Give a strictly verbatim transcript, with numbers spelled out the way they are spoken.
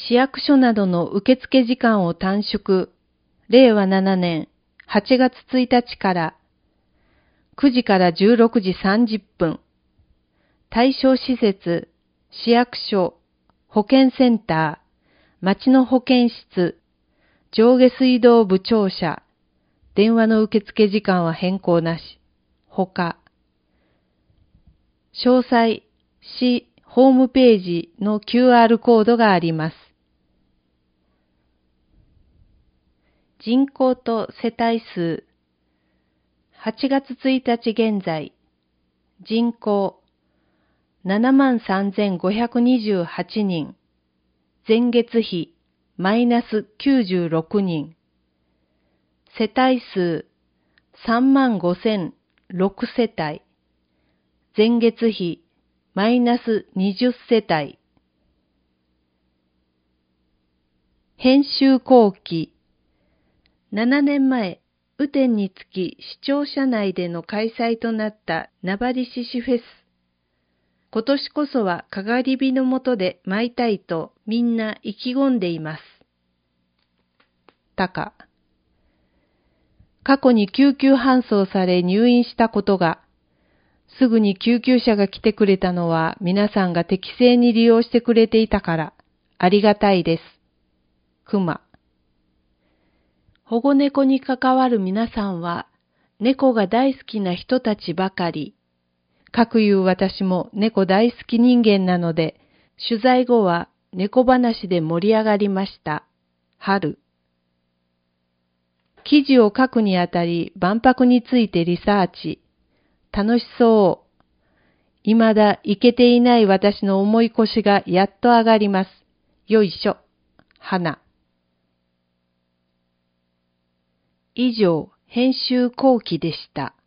市役所などの受付時間を短縮、れいわななねんはちがつついたちからくじからじゅうろくじさんじゅっぷん、対象施設、市役所、保健センター、町の保健室、上下水道部庁舎、電話の受付時間は変更なし、ほか。詳細、市ホームページの キューアール コードがあります。人口と世帯数、はちがつついたち現在、人口ななまんさんぜんごひゃくにじゅうはちにん、前月比マイナスきゅうじゅうろくにん、世帯数さんまんごせんろくせたい、前月比マイナスにじゅっせたい。編集後期。ななねんまえ、雨天につき市庁舎内での開催となった名張獅子フェス。今年こそはかがり火の下で舞いたいとみんな意気込んでいます。たか。過去に救急搬送され入院したことが、すぐに救急車が来てくれたのは皆さんが適正に利用してくれていたからありがたいです。くま。保護猫に関わる皆さんは猫が大好きな人たちばかり。かくいう私も猫大好き人間なので、取材後は猫話で盛り上がりました。春。記事を書くにあたり万博についてリサーチ。楽しそう。未だ行けていない私の重い腰がやっと上がります。よいしょ。花。以上、編集後期でした。